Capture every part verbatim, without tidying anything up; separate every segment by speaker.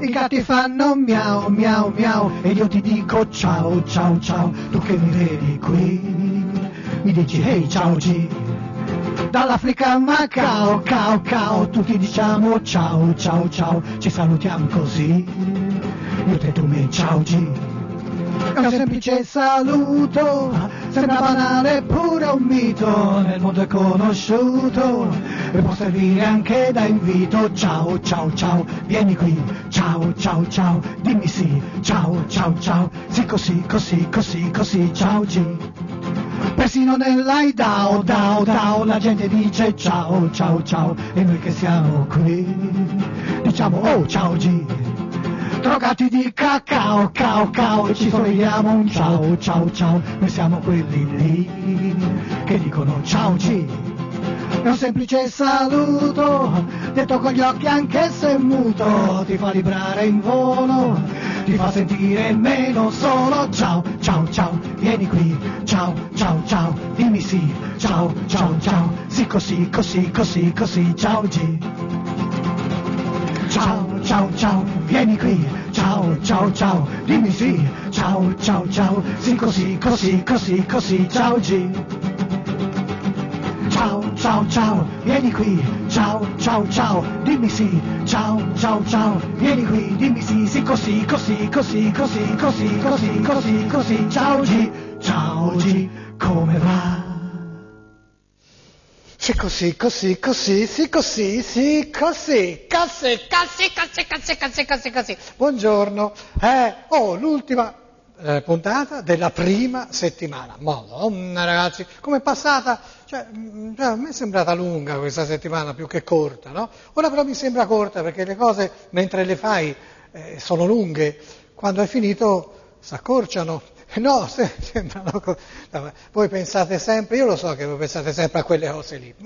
Speaker 1: i gatti fanno miau miau miau ed io ti dico ciao ciao ciao. Tu che mi vedi qui mi dici hey ciao G. Dall'Africa a Macao, cao cao, tutti diciamo ciao ciao ciao, ci salutiamo così, io te tu mi ciao G. È un semplice saluto, sembra banale eppure un mito, nel mondo è conosciuto e può servire anche da invito. Ciao ciao ciao, vieni qui, ciao ciao ciao, dimmi sì, ciao ciao ciao, sì così così così così, ciao G. Persino nell'Aidao, dao, dao, la gente dice ciao, ciao, ciao, e noi che siamo qui diciamo oh, ciao G. Drogati di cacao, cao, cao, ci somigliamo un ciao, ciao, ciao, noi siamo quelli lì che dicono ciao G. È un semplice saluto, detto con gli occhi anche se muto, ti fa vibrare in volo, ti fa sentire meno solo. Ciao, ciao, ciao, vieni qui, ciao, ciao, ciao, dimmi sì, ciao, ciao, ciao, sì così, così, così, così, ciao G. Ciao, ciao, ciao, vieni qui, ciao, ciao, ciao, dimmi sì, ciao, ciao, ciao, sì così, così, così, così, ciao G. Ciao, ciao, ciao, vieni qui, ciao, ciao, ciao, dimmi sì, ciao, ciao, ciao, vieni qui, dimmi sì, sì così, così, così, così, così, così, così, così, ciao G, ciao G, come va?
Speaker 2: Sì così, così, così, sì così, sì così, così, così, così, così, così, così, così. Buongiorno, eh, oh, l'ultima eh, puntata della prima settimana. Madonna ragazzi, com'è passata? Cioè, mh, a me è sembrata lunga questa settimana più che corta, no? Ora però mi sembra corta perché le cose mentre le fai eh, sono lunghe, quando è finito s'accorciano. No, se, sembrano co- no, voi pensate sempre, io lo so che voi pensate sempre a quelle cose lì.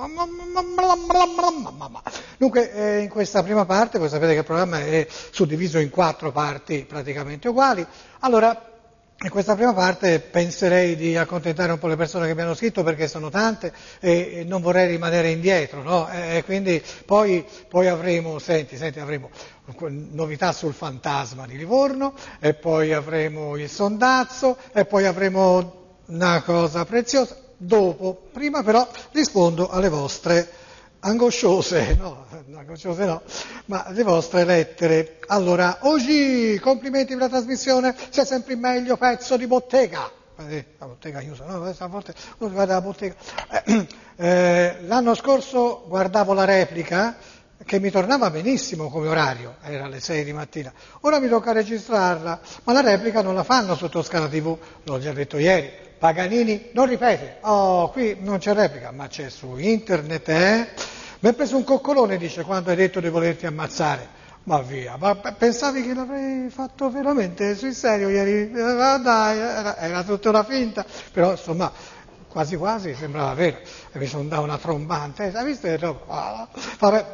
Speaker 2: Dunque, eh, in questa prima parte, voi sapete che il programma è suddiviso in quattro parti praticamente uguali. Allora, in questa prima parte penserei di accontentare un po' le persone che mi hanno scritto perché sono tante e non vorrei rimanere indietro, no? E quindi poi, poi avremo, senti, senti, avremo novità sul fantasma di Livorno e poi avremo il sondazzo e poi avremo una cosa preziosa. Dopo, prima però rispondo alle vostre angosciose, no, angosciose no, ma le vostre lettere. Allora, oggi complimenti per la trasmissione, sei sempre il meglio pezzo di bottega. Eh, la bottega chiusa, no? A volte uno si guarda la bottega. Eh, eh, l'anno scorso guardavo la replica, che mi tornava benissimo come orario, era alle sei di mattina. Ora mi tocca registrarla, ma la replica non la fanno su Toscana tivù, l'ho già detto ieri. Paganini non ripete, oh, qui non c'è replica, ma c'è su internet, eh? Mi hai preso un coccolone, dice, quando hai detto di volerti ammazzare. Ma via, ma pensavi che l'avrei fatto veramente sul serio ieri? Eh, dai, era, era tutta una finta, però insomma, quasi quasi sembrava vero, e mi sono dato una trombante, hai visto? Vabbè.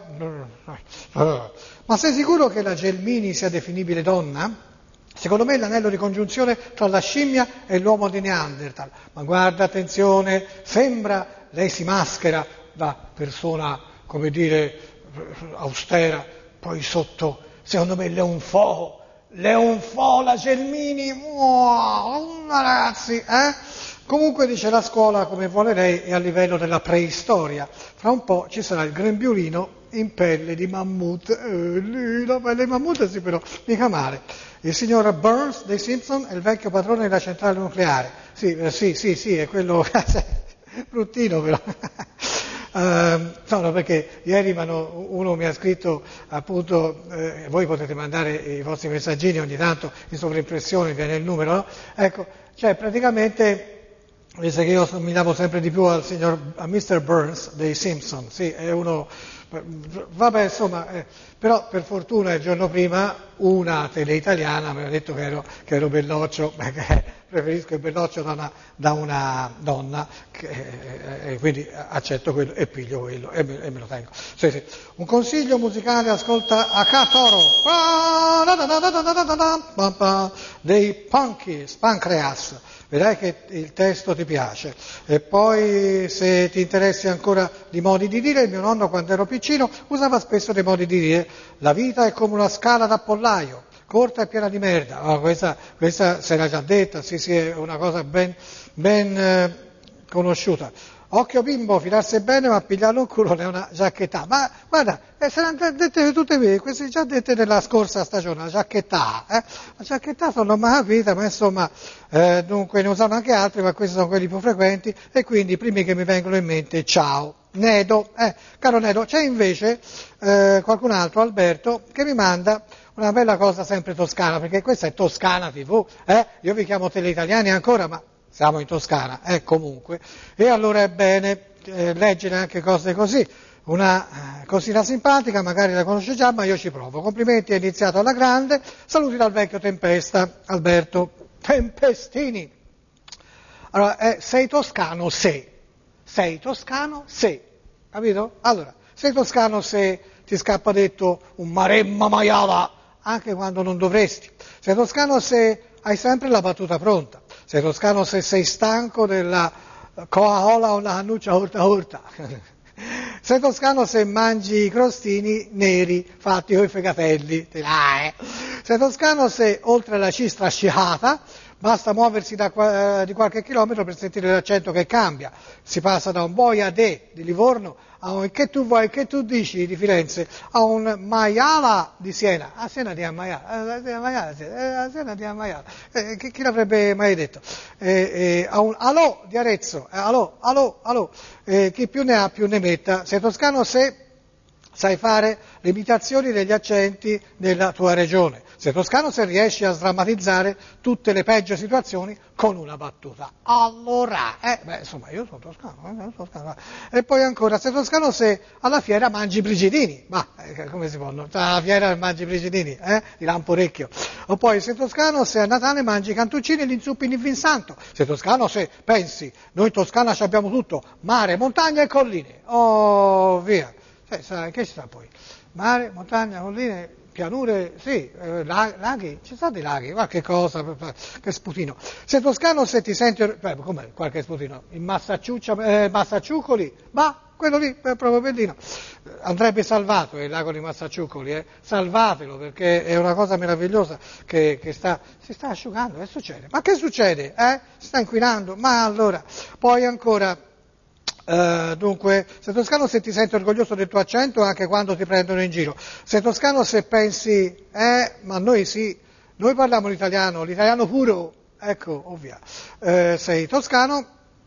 Speaker 2: Ma sei sicuro che la Gelmini sia definibile donna? Secondo me è l'anello di congiunzione tra la scimmia e l'uomo di Neanderthal. Ma guarda, attenzione, sembra, lei si maschera da persona, come dire, austera, poi sotto, secondo me, le un fo, le un fo, la Gelmini, wow, ragazzi, eh? Comunque dice la scuola, come vuole lei, è a livello della preistoria. Fra un po' ci sarà il grembiulino in pelle di mammut. Eh, lì, la pelle di mammut sì, però mica male. Il signor Burns dei Simpson è il vecchio padrone della centrale nucleare. Sì, eh, sì, sì, sì, è quello bruttino però. Uh, no, perché ieri uno mi ha scritto appunto, eh, voi potete mandare i vostri messaggini ogni tanto in sovraimpressione, viene il numero, no? Ecco, cioè praticamente, visto che io somigliavo sempre di più al signor, a mister Burns dei Simpson, sì, è uno, vabbè insomma, eh, però per fortuna il giorno prima una tele italiana mi ha detto che ero, che ero belloccio, perché preferisco il belloccio da una, da una donna, che, eh, e quindi accetto quello e piglio quello e me, e me lo tengo. Sì, sì. Un consiglio musicale, ascolta Akatoro dei Punkies, Pancreas. Vedrai che il testo ti piace. E poi, se ti interessi ancora di modi di dire, il mio nonno quando ero piccino usava spesso dei modi di dire: la vita è come una scala da pollare pollaio, corta e piena di merda. Oh, questa, questa se l'ha già detta, sì sì, è una cosa ben, ben eh, conosciuta. Occhio bimbo, fidarsi bene, ma pigliarlo un culo è una giacchetta. Ma guarda, eh, se le hanno dette tutte qui, queste già dette nella scorsa stagione, la giacchetta. Eh? La giacchetta non l'ho mai capita, ma insomma, eh, dunque ne usano anche altri, ma questi sono quelli più frequenti, e quindi i primi che mi vengono in mente, ciao. Nedo, eh, caro Nedo, c'è invece eh, qualcun altro, Alberto, che mi manda una bella cosa sempre toscana, perché questa è Toscana tivù, eh? Io vi chiamo Teleitaliani ancora, ma siamo in Toscana, eh, comunque, e allora è bene eh, leggere anche cose così, una eh, cosina simpatica, magari la conosce già, ma io ci provo. Complimenti, è iniziato alla grande, saluti dal vecchio Tempesta, Alberto Tempestini. Allora, eh, sei toscano se, sei toscano se, capito? Allora, sei toscano se ti scappa detto un maremma maiala, anche quando non dovresti, sei toscano se hai sempre la battuta pronta. Sei toscano se sei stanco della Coca-Cola o la cannuccia urta urta. Sei toscano se mangi i crostini neri fatti coi fegatelli. Sei toscano se oltre alla C strasciata basta muoversi da, uh, di qualche chilometro per sentire l'accento che cambia. Si passa da un boia de di Livorno a un che tu vuoi, che tu dici di Firenze, a un maiala di Siena. A Siena di Maiala, a Siena di Maiala. Eh, chi, chi l'avrebbe mai detto? Eh, eh, a un alò di Arezzo, eh, alò, alò, alò. Eh, chi più ne ha più ne metta. Sei toscano se sai fare le imitazioni degli accenti della tua regione. Sei toscano se riesci a sdrammatizzare tutte le peggio situazioni con una battuta. Allora, eh, beh, insomma, io sono toscano, eh, sono toscano. E poi ancora, sei toscano se alla fiera mangi i brigidini. Ma, eh, come si può? Alla fiera mangi i brigidini, eh? Di lamporecchio. O poi, sei toscano se a Natale mangi i cantuccini e gli inzuppi in vin santo. Sei toscano se pensi, noi in Toscana ci abbiamo tutto, mare, montagna e colline. Oh, via. Cioè, sai, che ci sta poi? Mare, montagna, colline, pianure, sì, eh, laghi, ci sono dei laghi, qualche cosa, che sputino. Sei toscano se ti senti, beh, come qualche sputino, in Massaciuccia, eh, Massaciucoli, ma quello lì è proprio bellino. Andrebbe salvato il lago di Massaciucoli, eh? Salvatelo, perché è una cosa meravigliosa che, che sta, si sta asciugando, che succede? Ma che succede? Eh? Si sta inquinando? Ma allora, poi ancora... Uh, dunque, sei toscano se ti senti orgoglioso del tuo accento anche quando ti prendono in giro. Sei toscano se pensi, eh, ma noi sì, noi parliamo l'italiano, l'italiano puro, ecco, ovvia. Uh, sei toscano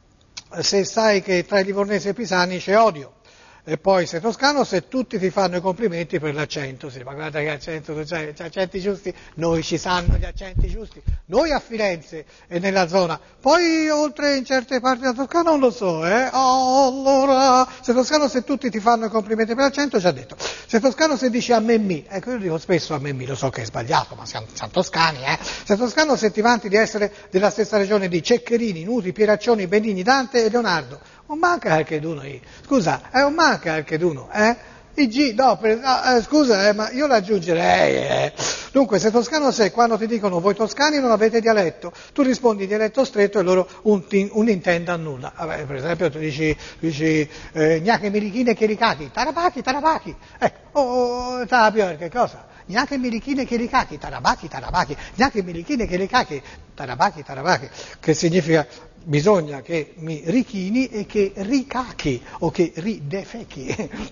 Speaker 2: se sai che tra i livornesi e i pisani c'è odio. E poi sei toscano se tutti ti fanno i complimenti per l'accento. Sì, ma guarda che accento tu c'hai, c'hai accenti giusti, noi ci sanno gli accenti giusti, noi a Firenze e nella zona, poi oltre in certe parti della Toscana non lo so, eh? Oh, allora, sei toscano se tutti ti fanno i complimenti per l'accento, già detto. Sei toscano se dici a me mi, ecco io dico spesso a me mi, lo so che è sbagliato, ma siamo, siamo toscani, eh? Sei toscano se ti vanti di essere della stessa regione di Ceccherini, Nuti, Pieraccioni, Benigni, Dante e Leonardo. Non manca qualche d'uno lì. Scusa, è eh, un manca qualche d'uno, eh? I G, no, per, no eh, scusa, eh, ma io l'aggiungerei, eh. Dunque, se toscano sei, quando ti dicono voi toscani non avete dialetto, tu rispondi dialetto stretto e loro un, un intendo a nulla. Vabbè, per esempio tu dici, dici eh, gnacche mirichine chiricachi, tarabachi, tarabachi. Ecco, oh, oh, tapio, che cosa? Gnacche mirichine chiricachi, tarabachi, tarabachi, gnacche mirichine chiricachi, tarabachi, tarabachi, che significa bisogna che mi richini e che ricachi o che ridefechi.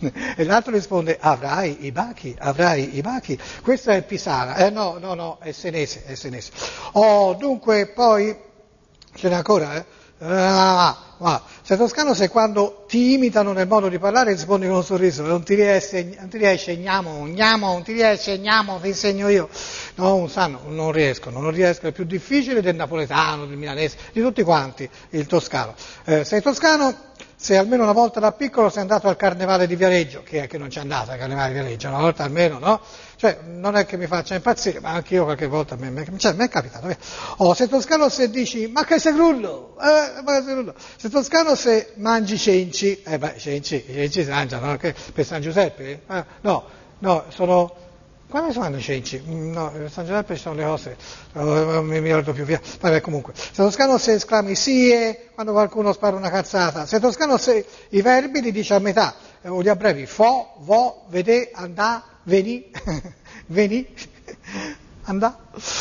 Speaker 2: E l'altro risponde avrai i bachi, avrai i bachi. Questa è pisana, eh no, no, no, è senese, è senese. Oh, dunque poi ce n'è ancora, eh? Ah, ah. Sei toscano se quando ti imitano nel modo di parlare rispondi con un sorriso, non ti riesce, non ti riesce, gnamo, gnamo, non ti riesce, gnamo, ti insegno io. No, non sanno, non riescono, non riescono, è più difficile del napoletano, del milanese, di tutti quanti, il toscano. Eh, sei toscano se almeno una volta da piccolo sei andato al carnevale di Viareggio, chi è che non c'è andato al carnevale di Viareggio, una volta almeno, no? Cioè, non è che mi faccia impazzire, ma anche io qualche volta mi è, cioè, mi è capitato. Via. Oh, sei toscano se dici, ma che sei grullo? Eh, ma che sei grullo? Sei toscano se mangi cenci, eh beh, cenci, i cenci si mangiano, no? Che, per San Giuseppe? Eh? No, no, sono... Quando sono i cenci? No, per San Giuseppe ci sono le cose, non mi ricordo più via. Vabbè, comunque. Sei toscano se esclami sì e quando qualcuno spara una cazzata. Sei toscano se i verbi li dici a metà, o li abbrevi, fo, vo, vedè, andà, veni, veni. andà.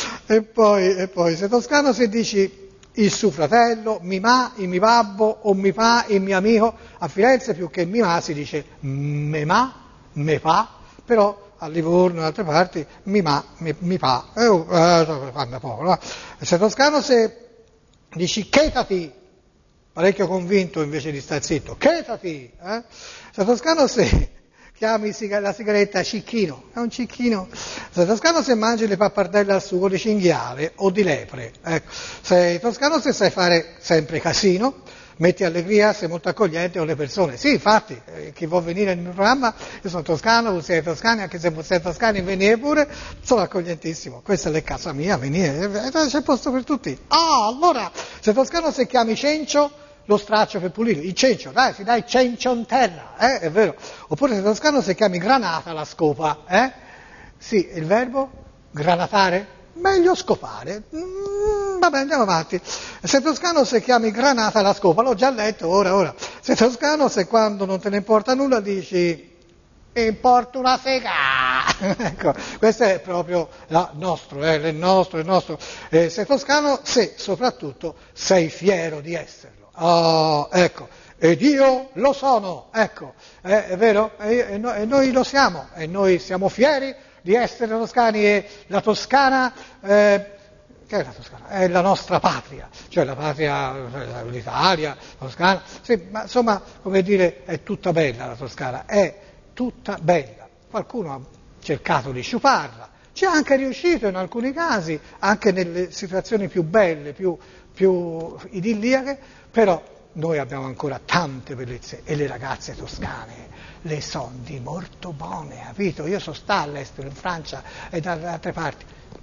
Speaker 2: E poi, e poi sei toscano se dici il suo fratello, mi ma, il mio babbo o mi pa, il mio amico. A Firenze più che mi ma si dice me ma, me pa, però a Livorno e in altre parti mi ma, mi, mi pa, eh, eh, cambia poco. No? Sei toscano se dici chetati, parecchio convinto invece di star zitto, chetati. Eh? Sei toscano se chiami la sigaretta cicchino, è un cicchino. Sei toscano se mangi le pappardelle al sugo di cinghiale o di lepre. Ecco. Sei toscano se sai fare sempre casino, metti allegria, sei molto accogliente con le persone. Sì, infatti, eh, chi vuol venire nel programma, io sono toscano, voi siete toscani, anche se voi siete toscani, venite pure, sono accoglientissimo. Questa è casa mia, venite, c'è posto per tutti. Ah, allora, sei toscano se chiami cencio, lo straccio per pulire, il cencio, dai, si dà il cencio in terra, eh, è vero. Oppure sei toscano se chiami granata la scopa, eh? Sì, il verbo granatare? Meglio scopare. Mm, vabbè, andiamo avanti. Sei toscano se chiami granata la scopa, l'ho già letto, ora, ora. Sei toscano se quando non te ne importa nulla dici importa una sega. Ecco, questo è proprio il nostro, eh, il nostro, il nostro. Eh, sei toscano se soprattutto sei fiero di esserlo. Oh, ecco, ed io lo sono, ecco, eh, è vero? E, e, no, e noi lo siamo, e noi siamo fieri di essere toscani e la Toscana, eh, che è la Toscana? È la nostra patria, cioè la patria, l'Italia, la Toscana, sì, ma insomma, come dire, è tutta bella la Toscana, è tutta bella. Qualcuno ha cercato di sciuparla, ci è anche riuscito in alcuni casi, anche nelle situazioni più belle, più, più idilliache, però noi abbiamo ancora tante bellezze e le ragazze toscane le sono di molto buone, capito? Io sono stato all'estero, in Francia e da altre parti.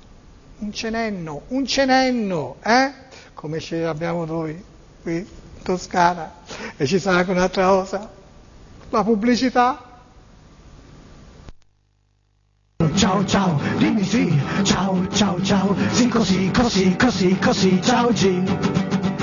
Speaker 2: Un cenenno, un cenenno, eh? Come ce l'abbiamo noi qui in Toscana. E ci sarà anche un'altra cosa, la pubblicità.
Speaker 1: Ciao ciao, dimmi sì, ciao ciao ciao, sì così, così, così, così, ciao G.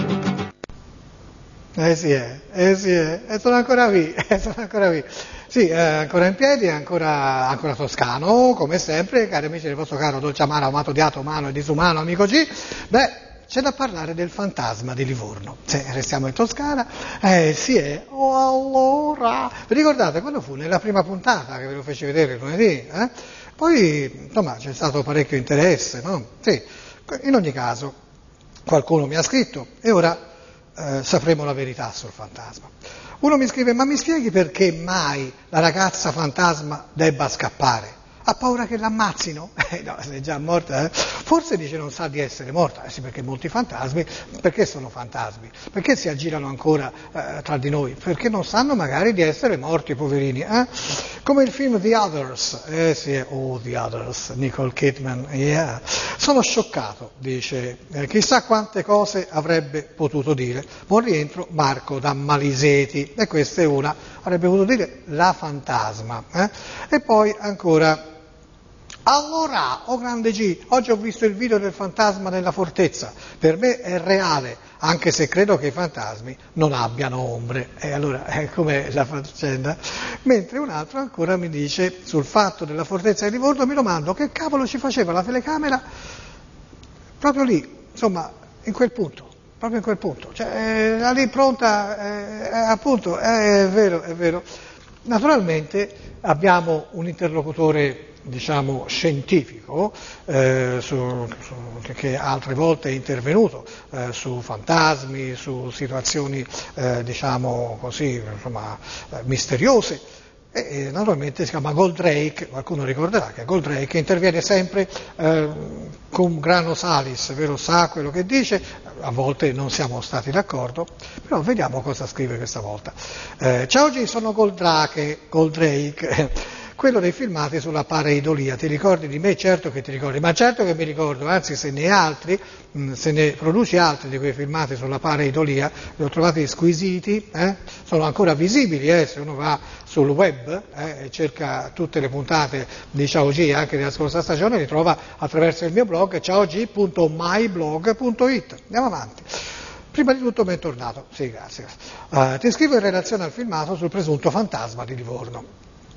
Speaker 2: Eh sì, è, eh sì, è, e sono ancora qui, eh, sono ancora qui. Sì, eh, ancora in piedi, ancora, ancora toscano, come sempre, cari amici del vostro caro dolce amaro, amato, odiato, umano e disumano, amico G. Beh, c'è da parlare del fantasma di Livorno. Se restiamo in Toscana, eh sì, è. Oh, allora, vi ricordate quando fu nella prima puntata che ve lo feci vedere lunedì? Eh? Poi, insomma, c'è stato parecchio interesse, no? Sì, in ogni caso, qualcuno mi ha scritto e ora Eh, sapremo la verità sul fantasma. Uno mi scrive, ma mi spieghi perché mai la ragazza fantasma debba scappare? Ha paura che l'ammazzino? Eh, no, se è già morta, eh? Forse dice non sa di essere morta, eh sì, perché molti fantasmi, perché sono fantasmi? Perché si aggirano ancora eh, tra di noi? Perché non sanno magari di essere morti, poverini, eh? Come il film The Others, eh sì, oh The Others, Nicole Kidman, yeah. Sono scioccato, dice, eh, chissà quante cose avrebbe potuto dire. Buon rientro Marco da Maliseti, e questa è una, avrebbe potuto dire la fantasma, eh? E poi ancora, allora, oh grande G, oggi ho visto il video del fantasma nella fortezza, per me è reale, anche se credo che i fantasmi non abbiano ombre. E allora, eh, com'è la faccenda? Mentre un altro ancora mi dice, sul fatto della fortezza di Livorno, mi domando che cavolo ci faceva la telecamera proprio lì, insomma, in quel punto, proprio in quel punto. Cioè, era lì pronta, eh, eh, appunto, eh, è vero, è vero. Naturalmente abbiamo un interlocutore, diciamo, scientifico, eh, su, su, che altre volte è intervenuto eh, su fantasmi, su situazioni, eh, diciamo così, insomma, eh, misteriose. E, e naturalmente si chiama Goldrake, qualcuno ricorderà che Goldrake interviene sempre eh, con grano salis, vero, sa quello che dice, a volte non siamo stati d'accordo, però vediamo cosa scrive questa volta. Eh, ciao G, sono Goldrake, Goldrake. Quello dei filmati sulla pareidolia, ti ricordi di me? Certo che ti ricordi, ma certo che mi ricordo, anzi se ne hai altri, mh, se ne produci altri di quei filmati sulla pareidolia, li ho trovati squisiti, eh? Sono ancora visibili, eh? Se uno va sul web eh, e cerca tutte le puntate di Ciao G anche della scorsa stagione, li trova attraverso il mio blog ciao g punto my blog punto it. Andiamo avanti. Prima di tutto bentornato, sì grazie, uh, ti scrivo in relazione al filmato sul presunto fantasma di Livorno.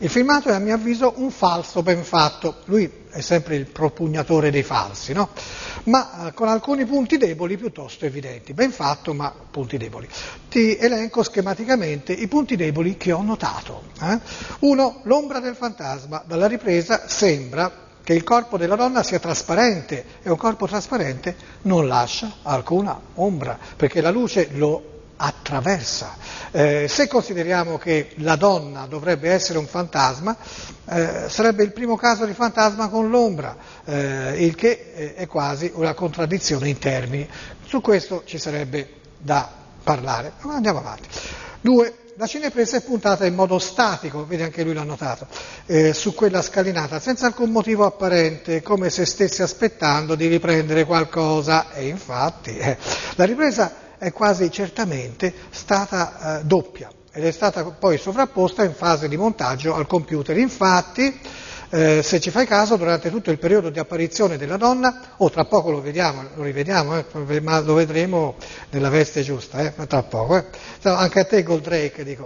Speaker 2: Il filmato è a mio avviso un falso ben fatto, lui è sempre il propugnatore dei falsi, no? Ma eh, con alcuni punti deboli piuttosto evidenti, ben fatto ma punti deboli. Ti elenco schematicamente i punti deboli che ho notato. Eh? Uno, l'ombra del fantasma, dalla ripresa sembra che il corpo della donna sia trasparente e un corpo trasparente non lascia alcuna ombra, perché la luce lo attraversa. Eh, se consideriamo che la donna dovrebbe essere un fantasma, eh, sarebbe il primo caso di fantasma con l'ombra, eh, il che è quasi una contraddizione in termini. Su questo ci sarebbe da parlare. Ma andiamo avanti. Due. La cinepresa è puntata in modo statico, vedi anche lui l'ha notato, eh, su quella scalinata, senza alcun motivo apparente, come se stesse aspettando di riprendere qualcosa, e infatti eh, la ripresa è quasi certamente stata eh, doppia ed è stata poi sovrapposta in fase di montaggio al computer. Infatti, eh, se ci fai caso, durante tutto il periodo di apparizione della donna, o oh, tra poco lo vediamo, lo rivediamo, eh, ma lo vedremo nella veste giusta, eh, ma tra poco. Eh. Anche a te Goldrake, dico.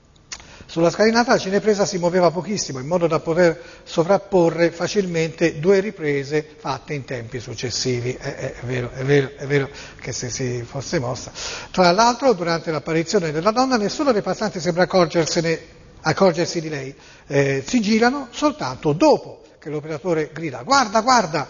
Speaker 2: Sulla scalinata la cinepresa si muoveva pochissimo, in modo da poter sovrapporre facilmente due riprese fatte in tempi successivi. È, è, è vero, è vero, è vero che se si fosse mossa. Tra l'altro, durante l'apparizione della donna, nessuno dei passanti sembra accorgersene accorgersi di lei, eh, si girano soltanto dopo che l'operatore grida guarda, guarda,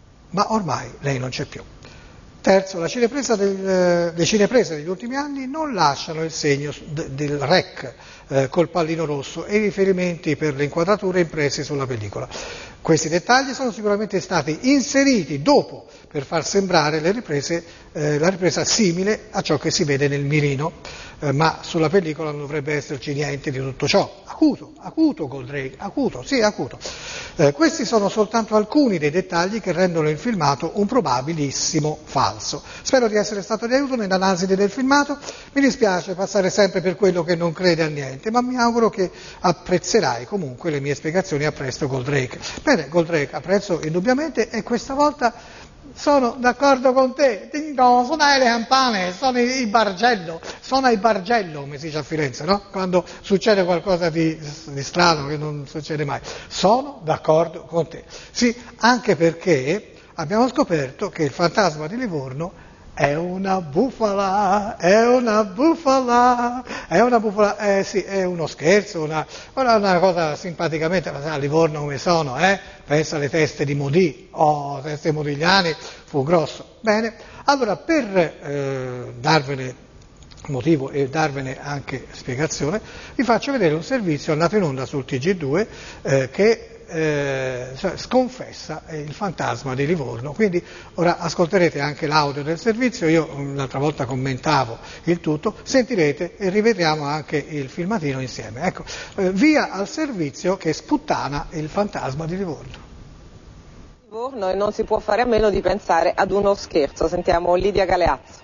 Speaker 2: ma ormai lei non c'è più. Terzo, la cinepresa del, le cineprese degli ultimi anni non lasciano il segno de, del rec eh, col pallino rosso e i riferimenti per le inquadrature impresi sulla pellicola. Questi dettagli sono sicuramente stati inseriti dopo per far sembrare le riprese, eh, la ripresa simile a ciò che si vede nel mirino, eh, ma sulla pellicola non dovrebbe esserci niente di tutto ciò. Acuto, acuto Goldrake, acuto, sì, acuto. Eh, questi sono soltanto alcuni dei dettagli che rendono il filmato un probabilissimo falso. Spero di essere stato di aiuto nell'analisi del filmato, mi dispiace passare sempre per quello che non crede a niente, ma mi auguro che apprezzerai comunque le mie spiegazioni. A presto Goldrake. Bene, Goldrake, apprezzo indubbiamente e questa volta sono d'accordo con te. Dico, suonare le campane, suona il bargello, suona il bargello, come si dice a Firenze, no? Quando succede qualcosa di, di strano che non succede mai. Sono d'accordo con te. Sì, anche perché abbiamo scoperto che il fantasma di Livorno è una bufala, è una bufala, è una bufala, eh sì, è uno scherzo, una, una cosa simpaticamente, ma a Livorno come sono, eh? Pensa alle teste di Modì, oh, teste modigliani, fu grosso. Bene, allora per eh, darvene motivo e darvene anche spiegazione, vi faccio vedere un servizio andato in onda sul T G due eh, che Eh, sconfessa il fantasma di Livorno. Quindi ora ascolterete anche l'audio del servizio, io l'altra volta commentavo il tutto, sentirete e rivediamo anche il filmatino insieme. Ecco, eh, via al servizio che sputtana il fantasma di Livorno.
Speaker 3: Livorno e non si può fare a meno di pensare ad uno scherzo. Sentiamo Lidia Galeazzo.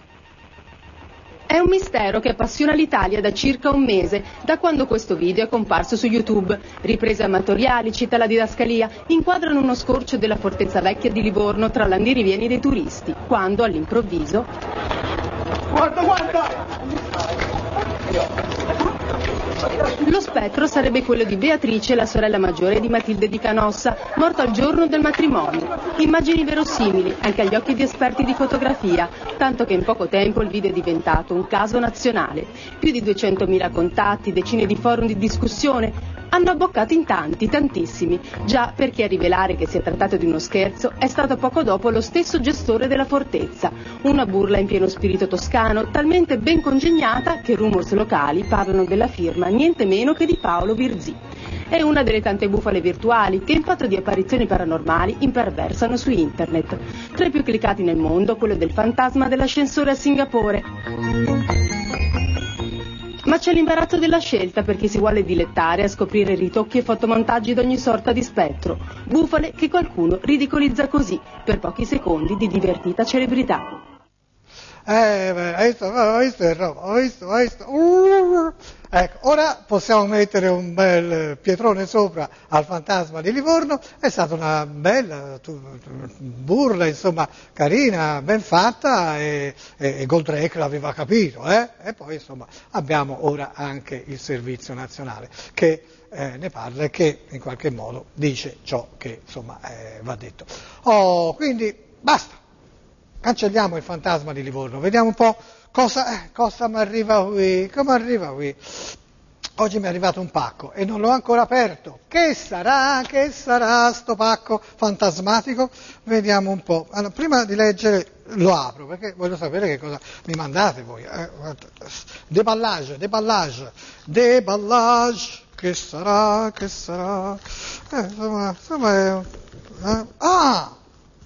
Speaker 4: È un mistero che appassiona l'Italia da circa un mese, da quando questo video è comparso su YouTube. Riprese amatoriali, cita la didascalia, inquadrano uno scorcio della fortezza vecchia di Livorno tra l'andirivieni dei turisti, quando all'improvviso...
Speaker 1: Guarda, guarda!
Speaker 4: Lo spettro sarebbe quello di Beatrice, la sorella maggiore di Matilde di Canossa, morta il giorno del matrimonio. Immagini verosimili, anche agli occhi di esperti di fotografia, tanto che in poco tempo il video è diventato un caso nazionale. Più di duecentomila contatti, decine di forum di discussione, hanno abboccato in tanti, tantissimi, già perché a rivelare che si è trattato di uno scherzo è stato poco dopo lo stesso gestore della fortezza. Una burla in pieno spirito toscano, talmente ben congegnata che rumors locali parlano della firma niente meno che di Paolo Virzì. È una delle tante bufale virtuali che in fatto di apparizioni paranormali imperversano su internet. Tra i più cliccati nel mondo, quello del fantasma dell'ascensore a Singapore. Ma c'è l'imbarazzo della scelta per chi si vuole dilettare a scoprire ritocchi e fotomontaggi di ogni sorta di spettro. Bufale che qualcuno ridicolizza così, per pochi secondi di divertita celebrità.
Speaker 2: Eh, beh, hai visto, ho visto, ho visto, ho visto. Uh, ecco, ora possiamo mettere un bel pietrone sopra al fantasma di Livorno. È stata una bella tu, tu, burla, insomma, carina, ben fatta e, e, e Goldrake l'aveva capito, eh? E poi, insomma, abbiamo ora anche il servizio nazionale che eh, ne parla e che in qualche modo dice ciò che insomma eh, va detto. Oh, quindi basta, cancelliamo il fantasma di Livorno, vediamo un po' cosa, eh, cosa mi arriva qui, come arriva qui. Oggi mi è arrivato un pacco e non l'ho ancora aperto. Che sarà, che sarà sto pacco fantasmatico? Vediamo un po'. Allora, prima di leggere lo apro perché voglio sapere che cosa mi mandate voi. Eh, deballage, deballage, deballage. Che sarà, che sarà? Eh, insomma, insomma è... Eh, ah!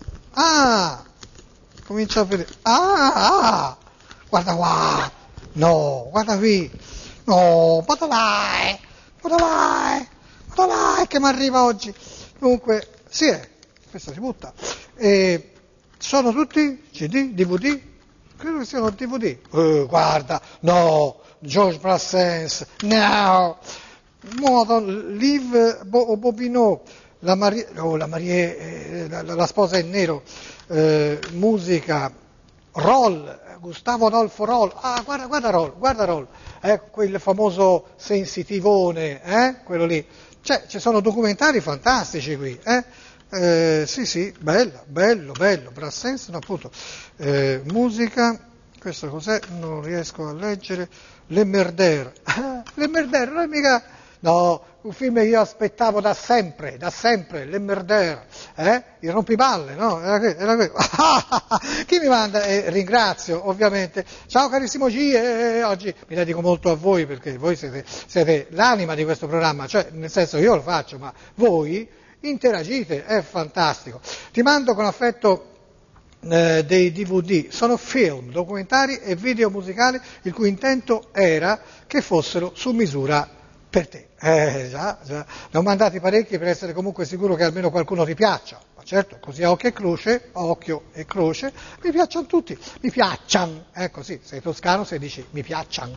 Speaker 2: Ah! Comincia a vedere. Ah! Ah! Guarda qua! No, guarda qui! No, ma dai, ma dai, ma dai, che mi arriva oggi. Dunque, sì, è, questa si butta. E sono tutti C D, D V D? Credo che siano D V D. Eh, guarda, no, Georges Brassens, no. Modo, Liv Bo, Bobino, la, Marie, oh, la, Marie, eh, la, la sposa in nero, eh, musica, Roll, Gustavo Adolfo Roll, ah guarda, guarda Roll, guarda Roll, eh, quel famoso sensitivone, eh, quello lì, cioè ci sono documentari fantastici qui, eh, eh sì sì, bello, bello, bello, Brassens, no appunto, eh, musica, questo cos'è, non riesco a leggere, Le Merder, ah, Le Merder, non è mica... No, un film che io aspettavo da sempre, da sempre, Le Merder, eh? Il rompiballe, no? Era que- era que- Chi mi manda? Eh, ringrazio, ovviamente. Ciao carissimo G, eh, oggi mi dedico molto a voi perché voi siete, siete l'anima di questo programma, cioè nel senso io lo faccio, ma voi interagite, è fantastico. Ti mando con affetto eh, dei D V D, sono film, documentari e video musicali il cui intento era che fossero su misura per te. Eh già, già, ne ho mandati parecchi per essere comunque sicuro che almeno qualcuno ti piaccia, ma certo, così a occhio e croce, a occhio e croce, mi piacciono tutti, mi piacciono, eh così, sei toscano se dici mi piacciono.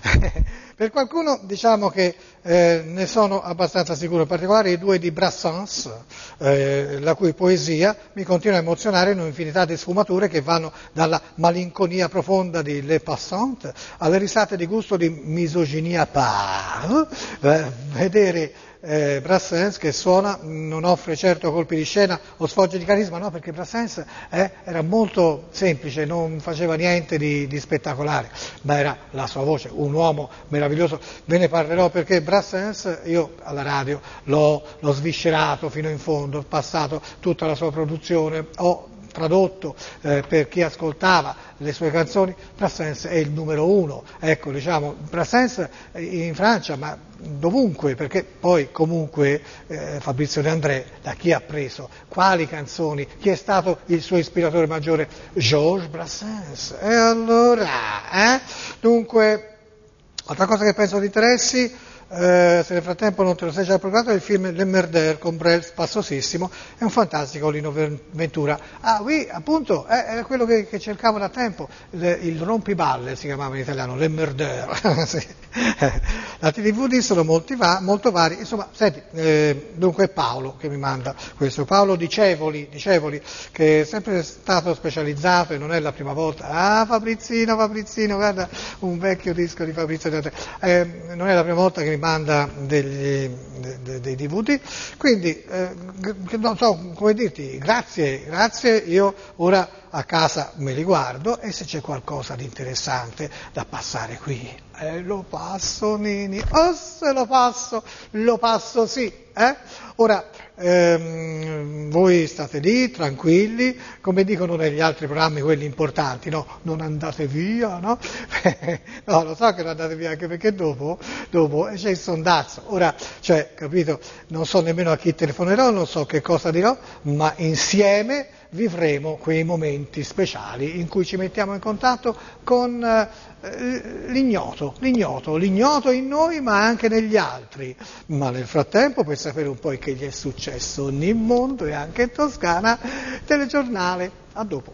Speaker 2: Per qualcuno diciamo che eh, ne sono abbastanza sicuro, in particolare i due di Brassens, eh, la cui poesia mi continua a emozionare in un'infinità di sfumature che vanno dalla malinconia profonda di Le Passant alle risate di gusto di misoginia par, eh, vedere eh, Brassens che suona non offre certo colpi di scena o sfoggi di carisma, no, perché Brassens eh, era molto semplice, non faceva niente di, di spettacolare, ma era la sua voce, un uomo meraviglioso. Ve ne parlerò perché Brassens io alla radio l'ho, l'ho sviscerato fino in fondo, ho passato tutta la sua produzione, ho tradotto eh, per chi ascoltava le sue canzoni. Brassens è il numero uno, ecco, diciamo, Brassens in Francia, ma dovunque, perché poi comunque eh, Fabrizio De André da chi ha preso, quali canzoni, chi è stato il suo ispiratore maggiore? Georges Brassens. E allora, eh? Dunque, altra cosa che penso ti interessi, Eh, se nel frattempo non te lo sei già procurato, è il film Le Merder con Brel spassosissimo, è un fantastico Lino Ventura. Ah, qui appunto è, è quello che, che cercavo da tempo, le, il rompiballe si chiamava in italiano, Le Merder. Sì. La D V D sono molti va, molto vari, insomma, senti, eh, dunque è Paolo che mi manda questo, Paolo Dicevoli, Dicevoli, che è sempre stato specializzato e non è la prima volta. Ah, Fabrizino, Fabrizino, guarda, un vecchio disco di Fabrizio De André. Eh, non è la prima volta che mi manda degli, de, dei D V D, quindi eh, non so come dirti, grazie, grazie, io ora a casa me li guardo e se c'è qualcosa di interessante da passare qui, eh, lo passo Nini, oh se lo passo, lo passo sì, eh? Ora ehm, voi state lì tranquilli, come dicono negli altri programmi quelli importanti, no? Non andate via, no? No, lo so che non andate via anche perché dopo, dopo c'è il sondazzo, ora, cioè, capito, non so nemmeno a chi telefonerò, non so che cosa dirò, ma insieme vivremo quei momenti speciali in cui ci mettiamo in contatto con eh, l'ignoto, l'ignoto, l'ignoto in noi ma anche negli altri. Ma nel frattempo, per sapere un po' che gli è successo nel mondo e anche in Toscana, telegiornale, a dopo.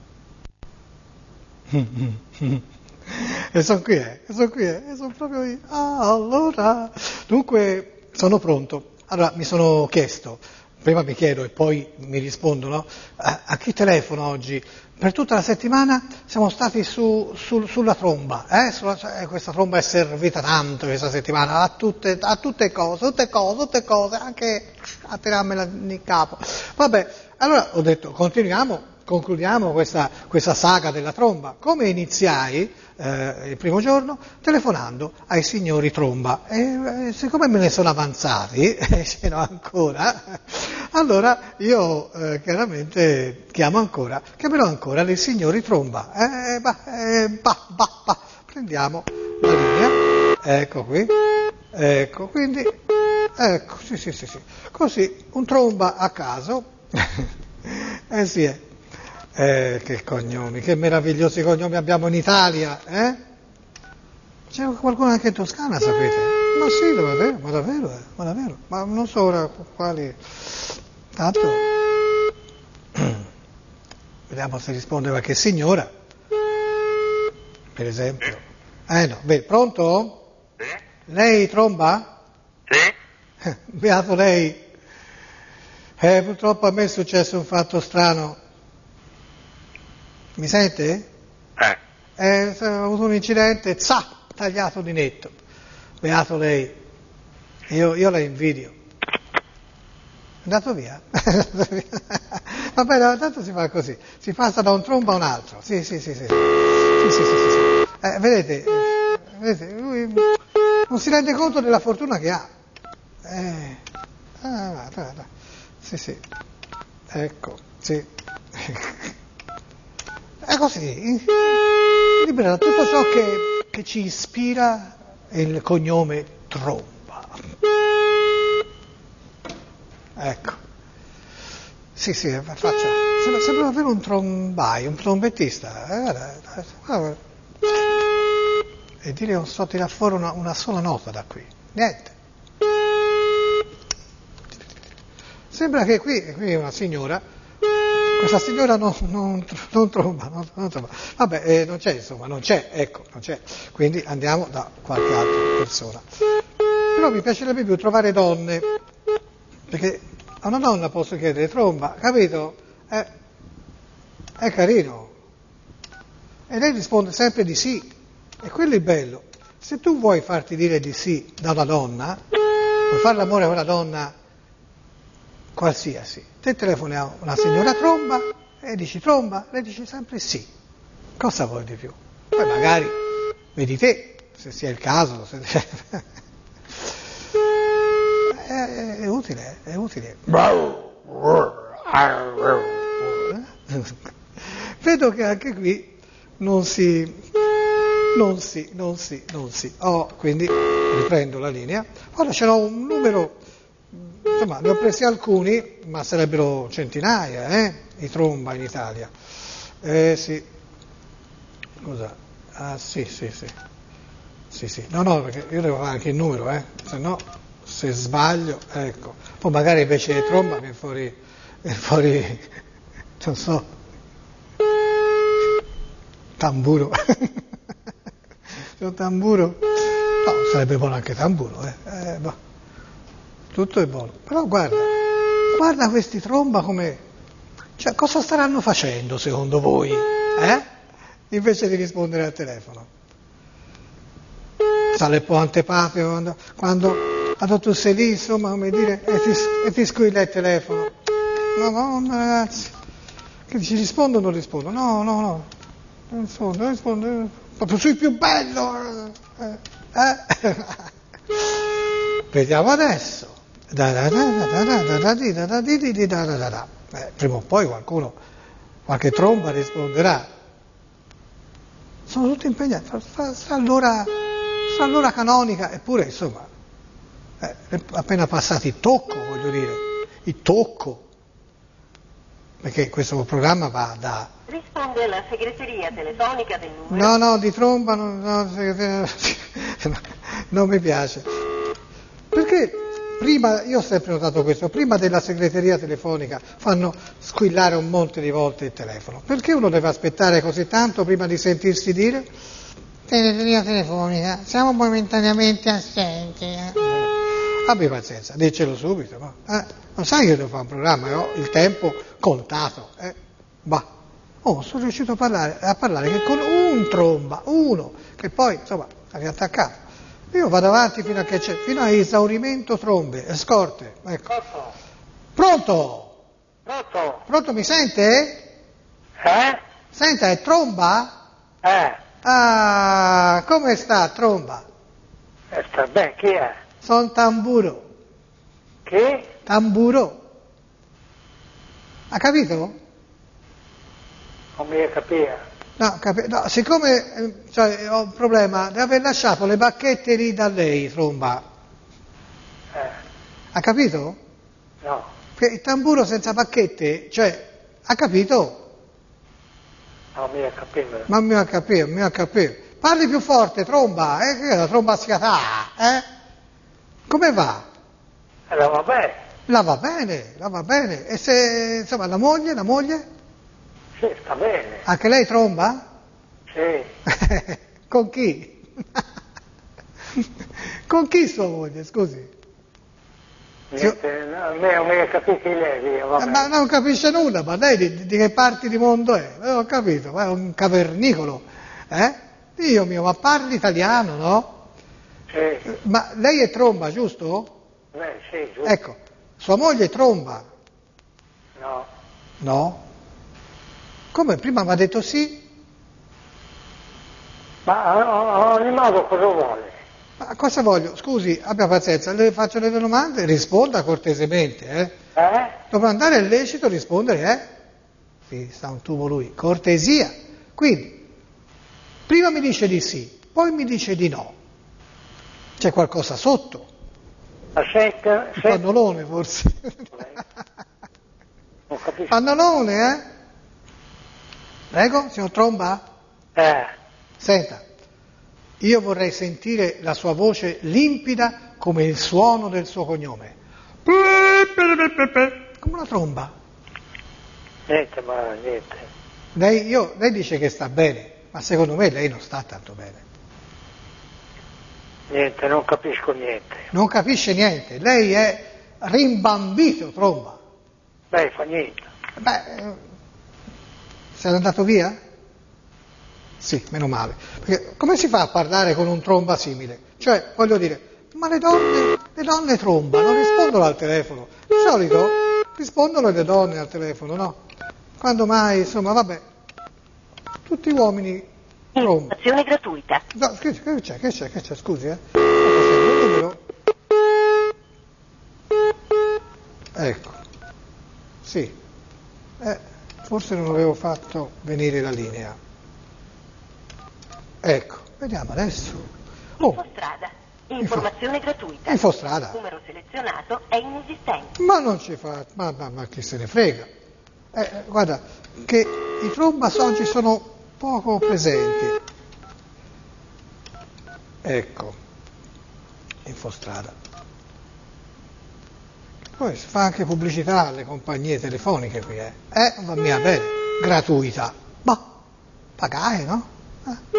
Speaker 2: E sono qui, eh, sono qui, eh, sono proprio io. Ah, allora, dunque sono pronto. Allora mi sono chiesto, prima mi chiedo e poi mi rispondono, a, a chi telefono oggi? Per tutta la settimana siamo stati su, su, sulla tromba, eh? Sulla, cioè, questa tromba è servita tanto questa settimana, a tutte, a tutte cose, tutte cose, tutte cose, anche a tirarmela in capo. Vabbè, allora ho detto, continuiamo, concludiamo questa, questa saga della tromba. Come iniziai eh, il primo giorno? Telefonando ai signori tromba. E eh, siccome me ne sono avanzati, e ce n'ho ancora, allora io eh, chiaramente chiamo ancora, chiamerò ancora dei signori tromba. Eh, bah, eh, bah, bah, bah. Prendiamo la linea, ecco qui, ecco, quindi, ecco, sì, sì, sì, sì. Così, un tromba a caso, eh sì, è. Eh, che cognomi, che meravigliosi cognomi abbiamo in Italia, eh? C'è qualcuno anche in Toscana, sapete? Ma sì, davvero, ma davvero, eh, ma davvero, ma non so ora quali. Tanto, vediamo se risponde qualche signora, per esempio. Eh no, beh, pronto?
Speaker 5: Sì?
Speaker 2: Lei tromba?
Speaker 5: Sì?
Speaker 2: Beato lei. Eh, purtroppo a me è successo un fatto strano. Mi sente?
Speaker 5: Eh.
Speaker 2: Eh, ho avuto un incidente, za, tagliato di netto. Beato lei. Io, io la invidio. È andato via. Vabbè, tanto si fa così. Si passa da un tromba a un altro. Sì, sì, sì, sì. Sì, sì, sì, sì, sì. Eh, vedete, eh, vedete, lui non si rende conto della fortuna che ha. Eh. Ah, dai, dai. Sì, sì. Ecco, sì. È così, libera da tutto ciò che, che ci ispira il cognome tromba. Ecco. Sì, sì, faccia. Sembra, sembra davvero un trombai, un trombettista. Eh, guarda, guarda. E dire non so tirare fuori una, una sola nota da qui. Niente. Sembra che qui, qui è una signora. Questa signora non, non, non tromba, non, non tromba. Vabbè, eh, non c'è, insomma, non c'è, ecco, non c'è. Quindi andiamo da qualche altra persona. Però mi piacerebbe più trovare donne, perché a una donna posso chiedere tromba, capito? Eh, è carino. E lei risponde sempre di sì. E quello è il bello. Se tu vuoi farti dire di sì da una donna, vuoi fare l'amore a una donna qualsiasi, te telefoni a una signora tromba e dici tromba, lei dice sempre sì. Cosa vuoi di più? Poi magari vedi te, se sia il caso. Se... è, è utile, è utile. Vedo che anche qui non si, non si, non si, non si. Oh, quindi riprendo la linea. Ora ce n'ho un numero. Insomma, ne ho presi alcuni, ma sarebbero centinaia, eh, i tromba in Italia. Eh sì. Scusa. Ah sì, sì, sì. Sì, sì. No, no, perché io devo fare anche il numero, eh. Se no, se sbaglio, ecco. Poi magari invece di tromba viene fuori, viene fuori, non so, tamburo. C'è un tamburo. No, sarebbe buono anche tamburo, eh. eh boh. Tutto è buono, però guarda, guarda questi tromba come, cioè cosa staranno facendo secondo voi, eh? Invece di rispondere al telefono. Sale un po' antipatico quando, quando, quando tu sei lì, insomma, come dire, e ti, e ti squilla il telefono. No, no, ragazzi, che dici rispondo o non rispondo? No, no, no, non rispondo, non rispondo, proprio sui più bello, eh? eh? Vediamo adesso. Eh, prima o poi qualcuno, qualche tromba risponderà. Sono tutti impegnati, fra, fra l'ora, fra l'ora canonica, eppure insomma, eh, appena passati il tocco, voglio dire, il tocco, perché questo programma va da...
Speaker 6: Risponde alla segreteria telefonica del numero.
Speaker 2: No, no, di tromba, no, no, non mi piace. Perché prima, io ho sempre notato questo, prima della segreteria telefonica fanno squillare un monte di volte il telefono. Perché uno deve aspettare così tanto prima di sentirsi dire segreteria telefonica, siamo momentaneamente assenti. abbi pazienza, dicelo subito, no? Eh, non sai che io devo fare un programma, io ho il tempo contato, eh? Bah. Oh, sono riuscito a parlare, a parlare che con un tromba, uno, che poi, insomma, ha riattaccato. Io vado avanti fino a che c'è, fino a esaurimento trombe, e scorte, ecco. Pronto?
Speaker 5: Pronto?
Speaker 2: Pronto, mi sente?
Speaker 5: Eh?
Speaker 2: Senta, è tromba?
Speaker 5: Eh?
Speaker 2: Ah, come sta, tromba?
Speaker 5: Eh, sta bene, chi è?
Speaker 2: Sono tamburo.
Speaker 5: Chi?
Speaker 2: Tamburo. Ha capito?
Speaker 5: Non mi capire.
Speaker 2: No, capi- no, siccome eh, cioè, ho un problema di aver lasciato le bacchette lì da lei, tromba.
Speaker 5: Eh?
Speaker 2: Ha capito?
Speaker 5: No.
Speaker 2: Che il tamburo senza bacchette, cioè, ha capito?
Speaker 5: Non mi capire.
Speaker 2: Ma mi ha capito, mi ha capito. Parli più forte, tromba, eh? Che è la tromba schiatà, eh? Come va?
Speaker 5: Allora va bene.
Speaker 2: La va bene, la va bene. E se, insomma, la moglie, la moglie?
Speaker 5: Sì, sta bene.
Speaker 2: Anche lei tromba?
Speaker 5: Sì.
Speaker 2: Con chi? Con chi sua moglie, scusi?
Speaker 5: Niente, no, a me non mi capite lei, va
Speaker 2: Eh,
Speaker 5: bene.
Speaker 2: ma non capisce nulla, ma lei di, di che parti di mondo è? Non ho capito, ma è un cavernicolo, eh? Dio mio, ma parli italiano, no?
Speaker 5: Sì.
Speaker 2: Ma lei è tromba, giusto?
Speaker 5: Beh, sì, giusto.
Speaker 2: Ecco, sua moglie è tromba,
Speaker 5: No.
Speaker 2: no? Come prima mi ha detto sì?
Speaker 5: Ma a- a ogni modo cosa vuole?
Speaker 2: Ma cosa voglio? Scusi, abbia pazienza, le faccio le domande, risponda cortesemente, eh?
Speaker 5: Eh?
Speaker 2: Dopo andare è lecito rispondere, eh? Sì, sta un tubo lui, cortesia. Quindi, prima mi dice di sì, poi mi dice di no. C'è qualcosa sotto?
Speaker 5: Ma senta,
Speaker 2: Il
Speaker 5: senta.
Speaker 2: pannolone forse.
Speaker 5: Non capisco.
Speaker 2: Pannolone, eh? Prego, signor Tromba?
Speaker 5: Eh,
Speaker 2: Senta, io vorrei sentire la sua voce limpida come il suono del suo cognome. Come una tromba.
Speaker 5: niente, ma niente.
Speaker 2: Lei, io, lei dice che sta bene, ma secondo me lei non sta tanto bene.
Speaker 5: Niente, non capisco niente.
Speaker 2: Non capisce niente, lei è rimbambito, tromba.
Speaker 5: Beh, fa niente.
Speaker 2: Beh, eh, se n'è andato via? Sì, meno male. Perché come si fa a parlare con un tromba simile? Cioè, voglio dire, ma le donne, le donne tromba non rispondono al telefono. Di solito rispondono le donne al telefono, no? Quando mai, insomma, vabbè, tutti uomini tromba.
Speaker 6: Informazione gratuita.
Speaker 2: No, che, che c'è, che c'è, che c'è, scusi, eh? Un numero. Ecco, sì, eh, forse non avevo fatto venire la linea. Ecco, vediamo adesso. Oh,
Speaker 6: Infostrada. Informazione gratuita.
Speaker 2: Infostrada.
Speaker 6: Il numero selezionato è inesistente.
Speaker 2: Ma non ci fa, ma, ma, ma chi se ne frega. Eh, guarda, che i trombas oggi sono poco presenti. Ecco, Infostrada. Poi si fa anche pubblicità alle compagnie telefoniche qui, eh? Eh, va mia bene, gratuita. Ma, pagare, no? Eh.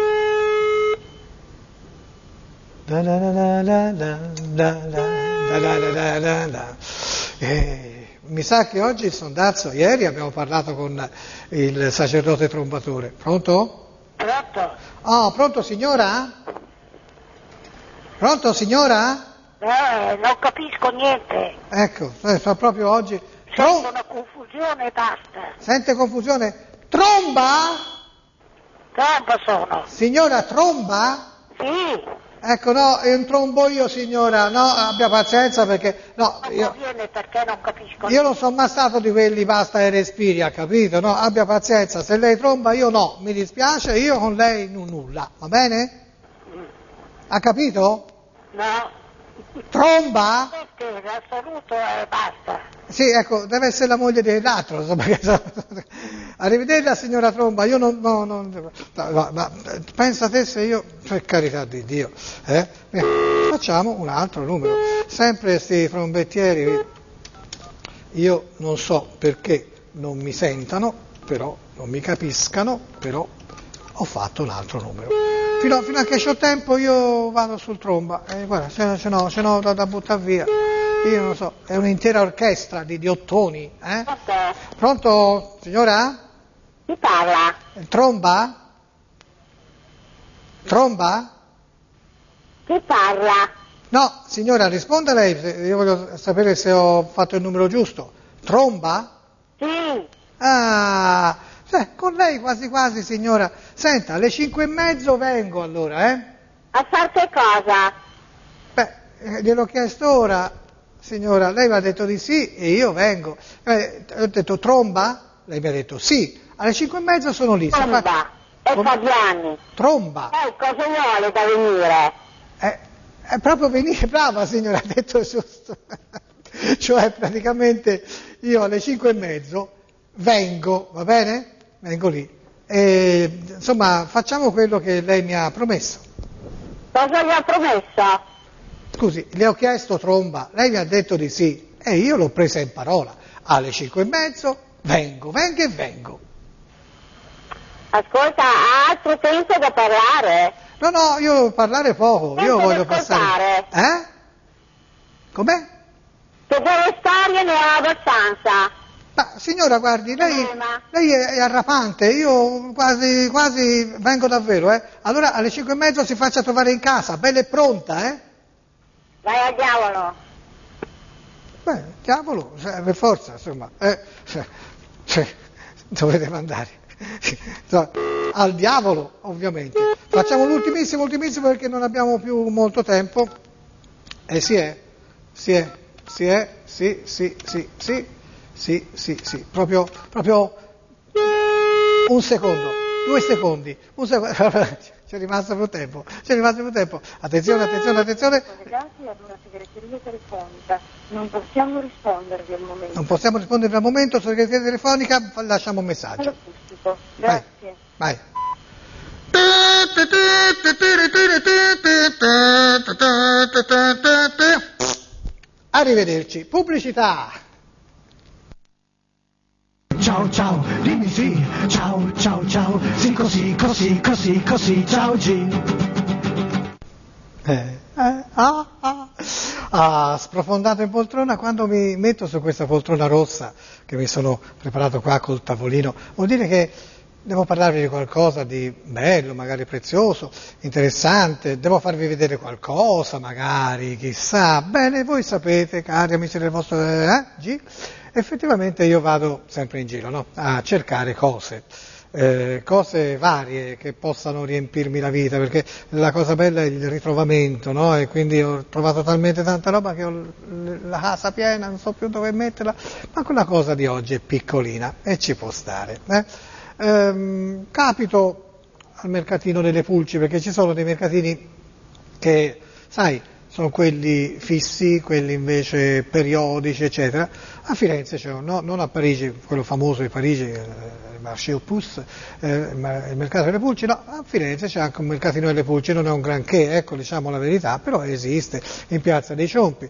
Speaker 2: Da da da da da da da da da da da da. Eh, mi sa che oggi il sondazzo, ieri abbiamo parlato con il sacerdote trombatore. Pronto?
Speaker 5: Pronto?
Speaker 2: Oh, pronto signora? Pronto signora?
Speaker 5: Eh, non capisco niente.
Speaker 2: Ecco, eh, fa proprio oggi.
Speaker 5: Sento
Speaker 2: Tro-
Speaker 5: una confusione e basta.
Speaker 2: Sente confusione? Tromba?
Speaker 5: Tromba sono.
Speaker 2: Signora tromba?
Speaker 5: Sì.
Speaker 2: Ecco, no, è un trombo io signora, no, abbia pazienza perché, no,
Speaker 5: Ma
Speaker 2: io,
Speaker 5: non viene perché non capisco
Speaker 2: io non sono mai stato di quelli basta e respiri, ha capito? No, abbia pazienza, se lei tromba io no, mi dispiace, io con lei non nulla, va bene? Ha capito?
Speaker 5: No.
Speaker 2: Tromba?
Speaker 5: Perché la saluto e basta.
Speaker 2: Sì, ecco, deve essere la moglie dell'altro, insomma, perché... Arrivederla signora Tromba, io non... No, non no, no, ma pensa te se io... Per carità di Dio, eh? Facciamo un altro numero. Sempre questi trombettieri, io non so perché non mi sentano, però non mi capiscano, però ho fatto un altro numero. fino, fino a che c'ho tempo io vado sul tromba, eh, guarda, ce, ce n'ho, ce n'ho da, da buttare via, io non so, è un'intera orchestra di, di ottoni, eh? Pronto, signora?
Speaker 6: Chi parla?
Speaker 2: Tromba? Tromba?
Speaker 6: Chi parla?
Speaker 2: No, signora, risponda lei, io voglio sapere se ho fatto il numero giusto. Tromba?
Speaker 6: Sì.
Speaker 2: Ah, cioè, con lei quasi quasi, signora. Senta, alle cinque e mezzo vengo allora, eh?
Speaker 6: A far che cosa?
Speaker 2: Beh, eh, gliel'ho chiesto ora, signora, lei mi ha detto di sì e io vengo. Eh, ho detto tromba? Lei mi ha detto sì. Alle cinque e mezzo sono lì.
Speaker 6: Tromba.
Speaker 2: Fa...
Speaker 6: E
Speaker 2: Com...
Speaker 6: Fabiani.
Speaker 2: Tromba.
Speaker 6: Eh, cosa vuole da venire?
Speaker 2: Eh, è proprio venire, brava signora, ha detto giusto. Cioè praticamente io alle cinque e mezzo vengo, va bene? Vengo lì. E, insomma, facciamo quello che lei mi ha promesso.
Speaker 6: Cosa gli ha promesso?
Speaker 2: Scusi, le ho chiesto tromba, lei mi ha detto di sì e io l'ho presa in parola. Alle cinque e mezzo vengo, vengo e vengo.
Speaker 6: Ascolta, ha altro tempo da parlare?
Speaker 2: No, no, io devo parlare poco,
Speaker 6: Tempo
Speaker 2: io
Speaker 6: di
Speaker 2: voglio
Speaker 6: ascoltare.
Speaker 2: passare. Eh? Com'è?
Speaker 6: Che delle storie ne ho abbastanza.
Speaker 2: Ma signora, guardi, lei,
Speaker 6: Problema.
Speaker 2: lei è, è arrapante, io quasi, quasi vengo davvero, eh? Allora alle cinque e mezzo si faccia trovare in casa, bella e pronta, eh?
Speaker 6: Vai al diavolo.
Speaker 2: Beh, diavolo, cioè, per forza, insomma, eh, cioè, cioè, dovete mandare. No, al diavolo, ovviamente. Facciamo l'ultimissimo, ultimissimo perché non abbiamo più molto tempo. E eh, si è, si è, si è, sì, sì, sì, sì, sì, sì, sì, proprio, proprio un secondo, due secondi, un secondo. C'è rimasto più tempo, c'è rimasto più tempo. Attenzione, attenzione, attenzione.
Speaker 6: Collegati ad una segreteria telefonica. Non possiamo rispondervi al momento.
Speaker 2: Non possiamo rispondervi al momento, segreteria telefonica, lasciamo un messaggio.
Speaker 6: All'acustico. Grazie.
Speaker 2: Vai. Arrivederci. Pubblicità.
Speaker 1: Ciao ciao, dimmi sì, ciao ciao ciao, sì così, così, così, così, ciao G.
Speaker 2: Eh, eh, ah, ah, ah, sprofondato in poltrona, quando mi metto su questa poltrona rossa che mi sono preparato qua col tavolino, vuol dire che devo parlarvi di qualcosa di bello, magari prezioso, interessante, devo farvi vedere qualcosa, magari, chissà. Bene, voi sapete, cari amici del vostro eh, G, effettivamente io vado sempre in giro, no? A cercare cose. Eh, cose varie che possano riempirmi la vita, perché la cosa bella è il ritrovamento, no? E quindi ho trovato talmente tanta roba che ho la casa piena, non so più dove metterla, ma quella cosa di oggi è piccolina e ci può stare. Eh? Ehm, capito al mercatino delle pulci, perché ci sono dei mercatini che, sai, sono quelli fissi, quelli invece periodici, eccetera. A Firenze c'è, no, non a Parigi, quello famoso di Parigi, il Marché aux Puces, eh, il mercato delle pulci, no, a Firenze c'è anche un mercatino delle pulci, non è un granché, ecco, diciamo la verità, però esiste in Piazza dei Ciompi.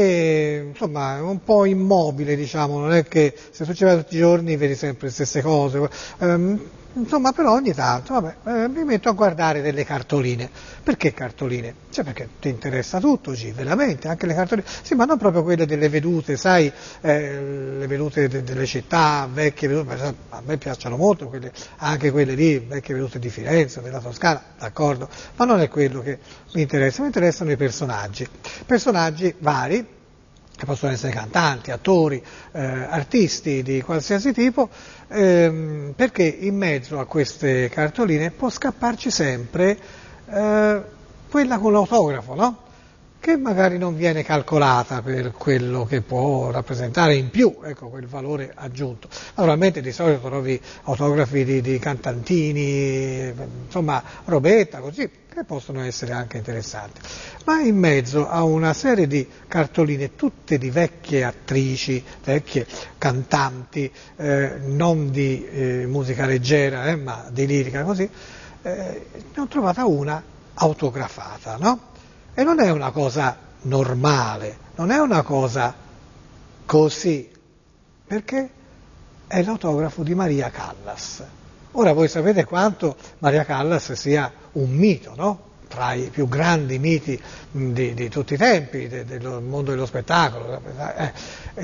Speaker 2: E insomma è un po' immobile, diciamo, non è che se tu ci vai tutti i giorni vedi sempre le stesse cose. Um, Insomma, però ogni tanto, vabbè, eh, mi metto a guardare delle cartoline. Perché cartoline? Cioè perché ti interessa tutto, G, veramente, anche le cartoline. Sì, ma non proprio quelle delle vedute, sai, eh, le vedute de- delle città, vecchie vedute, a me piacciono molto, quelle, anche quelle lì, vecchie vedute di Firenze, della Toscana, d'accordo, ma non è quello che mi interessa, mi interessano i personaggi. Personaggi vari, che possono essere cantanti, attori, eh, artisti di qualsiasi tipo, ehm, perché in mezzo a queste cartoline può scapparci sempre eh, quella con l'autografo, no? Che magari non viene calcolata per quello che può rappresentare in più, ecco, quel valore aggiunto. Naturalmente di solito trovi autografi di, di cantantini, insomma, robetta, così, che possono essere anche interessanti. Ma in mezzo a una serie di cartoline, tutte di vecchie attrici, vecchie cantanti, eh, non di eh, musica leggera, eh, ma di lirica, così, eh, ne ho trovata una autografata, no? E non è una cosa normale, non è una cosa così, perché è l'autografo di Maria Callas. Ora voi sapete quanto Maria Callas sia un mito, no? Tra i più grandi miti di, di tutti i tempi de, del mondo dello spettacolo. Eh,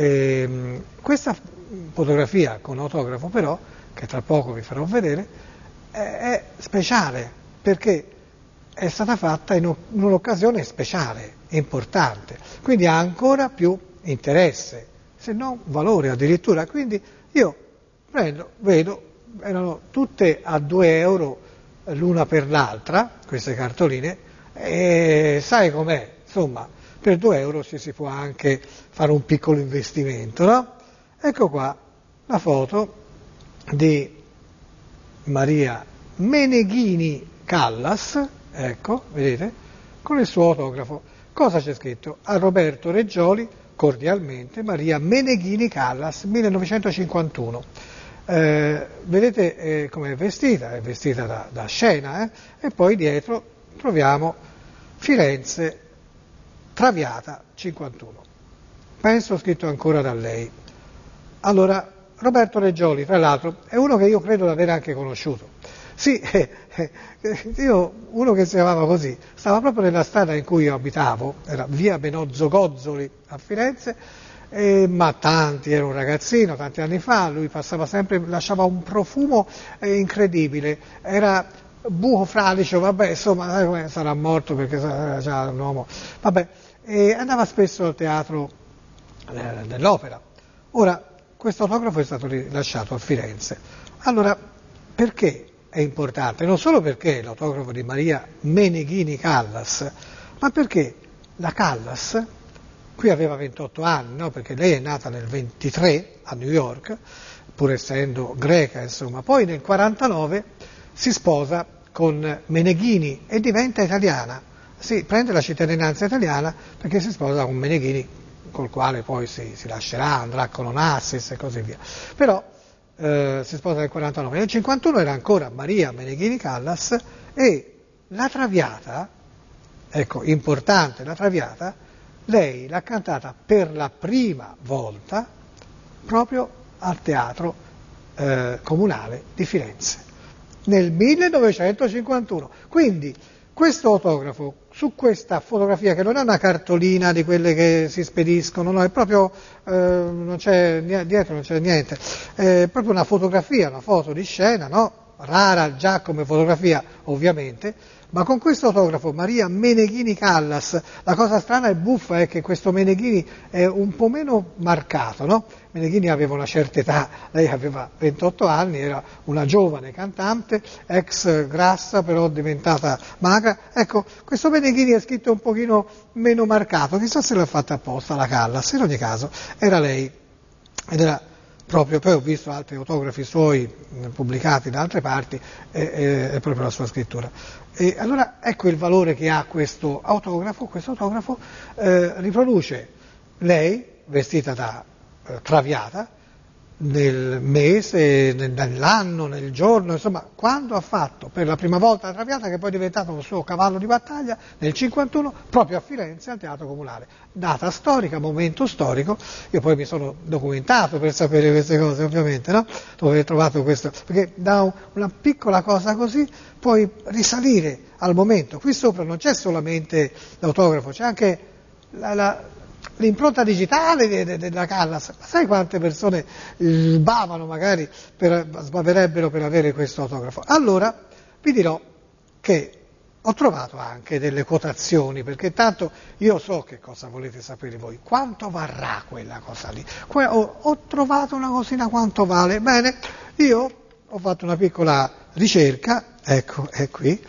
Speaker 2: eh, questa fotografia con autografo però, che tra poco vi farò vedere, è, è speciale perché è stata fatta in, in un'occasione speciale, importante, quindi ha ancora più interesse, se non valore addirittura. Quindi io prendo, vedo, erano tutte a due euro l'una per l'altra, queste cartoline, e sai com'è, insomma, per due euro ci si può anche fare un piccolo investimento, no? Ecco qua la foto di Maria Meneghini Callas, ecco, vedete, con il suo autografo. Cosa c'è scritto? A Roberto Reggioli, cordialmente, Maria Meneghini Callas, millenovecentocinquantuno. Eh, vedete eh, come è vestita, è vestita da, da scena, eh? E poi dietro troviamo Firenze, Traviata, cinquantuno. Penso scritto ancora da lei. Allora, Roberto Reggioli, tra l'altro, è uno che io credo di aver anche conosciuto. Sì, eh, eh, io, uno che si chiamava così, stava proprio nella strada in cui io abitavo, era via Benozzo Gozzoli a Firenze, Eh, ma tanti, era un ragazzino, tanti anni fa, lui passava sempre, lasciava un profumo eh, incredibile, era buco fradicio, vabbè, insomma, eh, sarà morto perché era già un uomo, vabbè, e andava spesso al teatro eh, dell'opera. Ora, questo autografo è stato rilasciato a Firenze. Allora, perché è importante? Non solo perché è l'autografo di Maria Meneghini Callas, ma perché la Callas qui aveva ventotto anni, no? Perché lei è nata nel ventitré a New York, pur essendo greca, insomma. Poi nel quarantanove si sposa con Meneghini e diventa italiana. Sì, prende la cittadinanza italiana perché si sposa con Meneghini, col quale poi si, si lascerà, andrà con Onassis e così via. Però eh, si sposa nel quarantanove. Nel cinquantuno era ancora Maria Meneghini Callas e la Traviata, ecco, importante la Traviata, lei l'ha cantata per la prima volta proprio al Teatro eh, Comunale di Firenze, nel millenovecentocinquantuno. Quindi questo autografo su questa fotografia, che non è una cartolina di quelle che si spediscono, no, è proprio, eh, non c'è, dietro non c'è niente, è proprio una fotografia, una foto di scena, no? Rara già come fotografia ovviamente, ma con questo autografo Maria Meneghini Callas, la cosa strana e buffa è che questo Meneghini è un po' meno marcato, no? Meneghini aveva una certa età, lei aveva ventotto anni, era una giovane cantante, ex grassa però diventata magra. Ecco, questo Meneghini è scritto un pochino meno marcato, chissà se l'ha fatta apposta la Callas, in ogni caso era lei ed era proprio, poi ho visto altri autografi suoi pubblicati da altre parti, è, è proprio la sua scrittura. E allora ecco il valore che ha questo autografo. Questo autografo eh, riproduce lei vestita da eh, Traviata nel mese, nell'anno, nel giorno, insomma, quando ha fatto per la prima volta la Traviata, che poi è diventato un suo cavallo di battaglia, nel cinquantuno, proprio a Firenze, al Teatro Comunale. Data storica, momento storico, io poi mi sono documentato per sapere queste cose, ovviamente, no? Dove ho trovato questo, perché da un, una piccola cosa così puoi risalire al momento. Qui sopra non c'è solamente l'autografo, c'è anche la... la l'impronta digitale de, de, della Callas. Ma sai quante persone sbavano magari, per, sbaverebbero per avere questo autografo? Allora vi dirò che ho trovato anche delle quotazioni, perché tanto io so che cosa volete sapere voi, quanto varrà quella cosa lì. Ho, ho trovato una cosina, quanto vale? Bene, io ho fatto una piccola ricerca, ecco, è qui,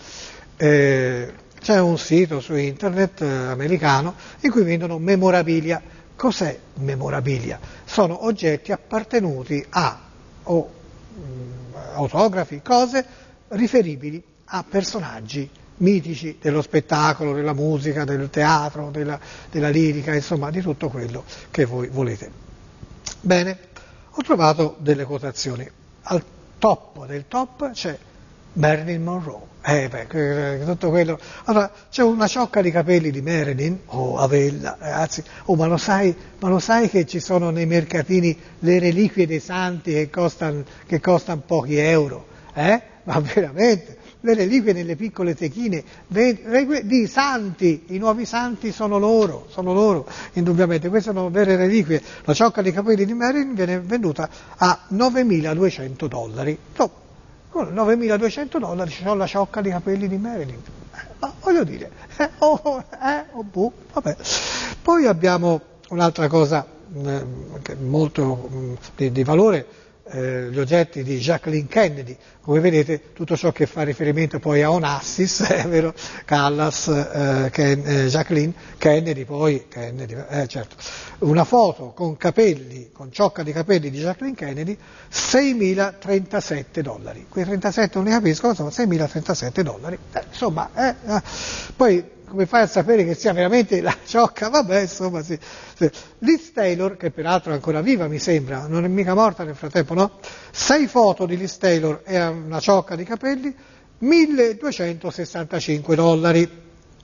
Speaker 2: eh, c'è un sito su internet eh, americano in cui vendono memorabilia. Cos'è memorabilia? Sono oggetti appartenuti a o mh, autografi, cose riferibili a personaggi mitici dello spettacolo, della musica, del teatro, della, della lirica, insomma di tutto quello che voi volete. Bene, ho trovato delle quotazioni. Al top del top c'è Marilyn Monroe. Eh beh, tutto quello. Allora, c'è una ciocca di capelli di Marilyn, oh, avella, ragazzi, oh, ma lo sai, ma lo sai che ci sono nei mercatini le reliquie dei santi che costano che costan pochi euro? eh? Ma veramente, le reliquie nelle piccole techine di santi, i nuovi santi sono loro, sono loro, indubbiamente, queste sono vere reliquie. La ciocca di capelli di Marilyn viene venduta a novemiladuecento dollari. No, con novemiladuecento dollari c'ho la ciocca di capelli di Marilyn. Ma voglio dire, eh, oh, eh, oh, boh, vabbè. Poi abbiamo un'altra cosa eh, che molto mh, di, di valore, eh, gli oggetti di Jacqueline Kennedy. Come vedete, tutto ciò che fa riferimento poi a Onassis, è eh, vero, Callas, eh, Ken, eh, Jacqueline Kennedy, poi Kennedy, eh, certo. Una foto con capelli, con ciocca di capelli di Jacqueline Kennedy, seimilatrentasette dollari. Quei trentasette non li capisco, ma sono seimilatrentasette dollari. Eh, insomma, eh, eh. Poi come fai a sapere che sia veramente la ciocca? Vabbè, insomma, sì. sì. Liz Taylor, che peraltro è ancora viva, mi sembra, non è mica morta nel frattempo, no? Sei foto di Liz Taylor e una ciocca di capelli, milleduecentosessantacinque dollari.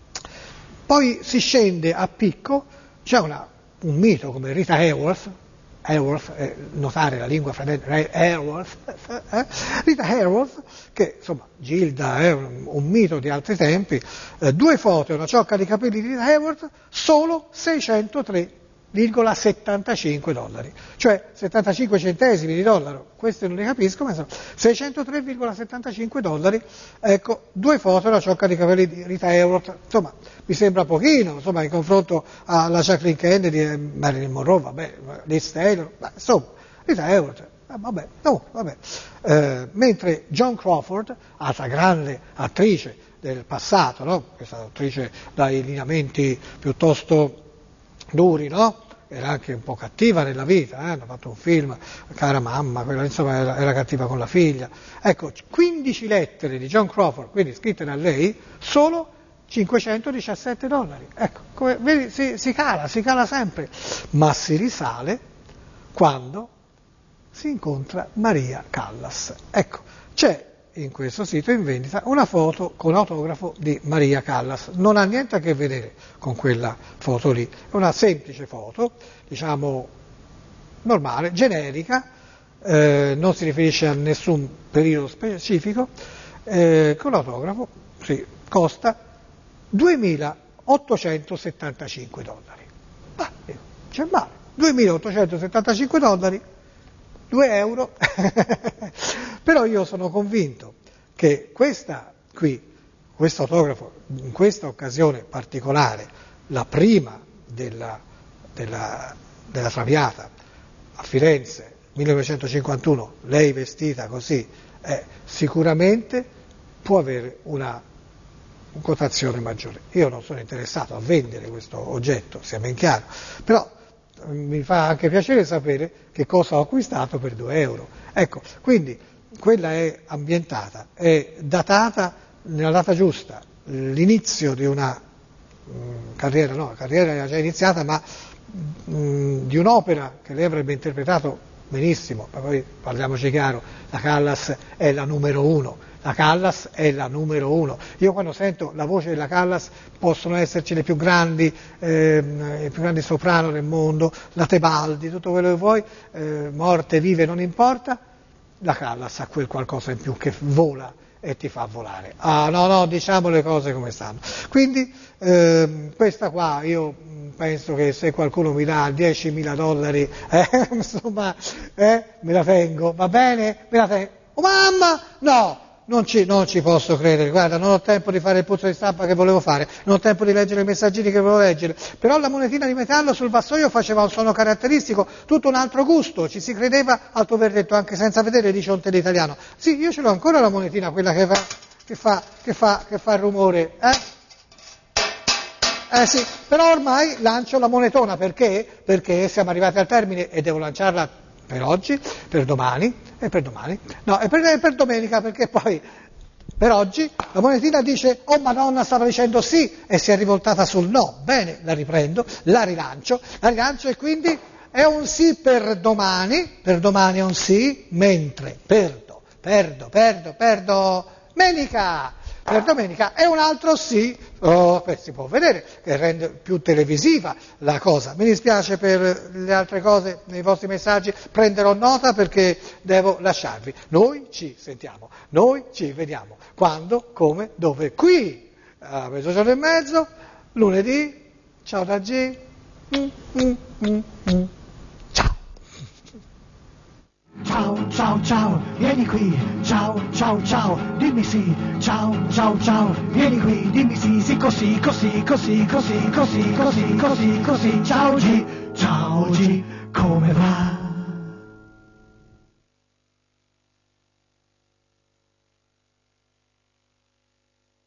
Speaker 2: Poi si scende a picco, c'è una, un mito come Rita Hayworth, Hayworth, eh, notare la lingua francese, Hayworth, eh? Rita Hayworth, che insomma Gilda è un, un mito di altri tempi, eh, due foto e una ciocca di capelli di Rita Hayworth, solo seicentotre virgola settantacinque dollari, cioè settantacinque centesimi di dollaro, questi non li capisco, ma insomma seicentotre virgola settantacinque dollari, ecco, due foto e una ciocca di capelli di Rita Hayworth, insomma mi sembra pochino, insomma in confronto alla Jacqueline Kennedy e Marilyn Monroe, vabbè, Liz Taylor, ma insomma Rita Hayworth, eh, vabbè, no, vabbè. Eh, mentre Joan Crawford, altra grande attrice del passato, no? Questa attrice dai lineamenti piuttosto duri, no? Era anche un po' cattiva nella vita, eh? Hanno fatto un film, Cara mamma, quella insomma era, era cattiva con la figlia. Ecco, quindici lettere di Joan Crawford, quindi scritte da lei, solo cinquecentodiciassette dollari. Ecco, come, vedi, si, si cala, si cala sempre, ma si risale quando si incontra Maria Callas. Ecco, c'è in questo sito in vendita una foto con autografo di Maria Callas, non ha niente a che vedere con quella foto lì, è una semplice foto, diciamo normale, generica, eh, non si riferisce a nessun periodo specifico, eh, con l'autografo, sì, costa duemilaottocentosettantacinque dollari. Ah, c'è male, duemilaottocentosettantacinque dollari, due euro, però io sono convinto che questa qui, questo autografo, in questa occasione particolare, la prima della, della, della Traviata a Firenze, millenovecentocinquantuno, lei vestita così, eh, sicuramente può avere una quotazione maggiore. Io non sono interessato a vendere questo oggetto, sia ben chiaro, però mi fa anche piacere sapere che cosa ho acquistato per due euro. Ecco, quindi quella è ambientata, è datata nella data giusta, l'inizio di una mh, carriera, no, la carriera era già iniziata, ma mh, di un'opera che lei avrebbe interpretato benissimo, ma poi parliamoci chiaro, la Callas è la numero uno. La Callas è la numero uno. Io quando sento la voce della Callas possono esserci le più grandi, eh, le più grandi soprano del mondo, la Tebaldi, tutto quello che vuoi, eh, morte, vive, non importa, la Callas ha quel qualcosa in più che vola e ti fa volare. Ah no, no, diciamo le cose come stanno. Quindi eh, questa qua io penso che se qualcuno mi dà diecimila dollari, eh, insomma, eh, me la tengo, va bene? Me la tengo. Oh mamma, no! Non ci, non ci posso credere, guarda, non ho tempo di fare il puzzo di stampa che volevo fare, non ho tempo di leggere i messaggini che volevo leggere, però la monetina di metallo sul vassoio faceva un suono caratteristico, tutto un altro gusto, ci si credeva al tuo verdetto anche senza vedere, dice un teleitaliano. Sì, io ce l'ho ancora la monetina, quella che fa, che fa, che fa, che fa il rumore, eh? Eh sì, però ormai lancio la monetona, perché? Perché siamo arrivati al termine e devo lanciarla per oggi, per domani e per domani, no, e per, e per domenica, perché poi per oggi la monetina dice oh Madonna, stava dicendo sì e si è rivoltata sul no, bene, la riprendo, la rilancio, la rilancio e quindi è un sì per domani, per domani è un sì, mentre perdo, perdo, perdo, perdo, domenica, per domenica, e un altro sì, oh, beh, si può vedere, che rende più televisiva la cosa. Mi dispiace per le altre cose nei vostri messaggi, prenderò nota perché devo lasciarvi. Noi ci sentiamo, noi ci vediamo, quando, come, dove, qui, a mezzogiorno e mezzo, lunedì. Ciao da G. Mm, mm, mm, mm. Ciao.
Speaker 1: Ciao, ciao, ciao, vieni qui, ciao, ciao, ciao, dimmi sì, ciao, ciao, ciao, vieni qui, dimmi sì, sì, così, così, così, così, così, così, così, così, ciao G, ciao G, come va?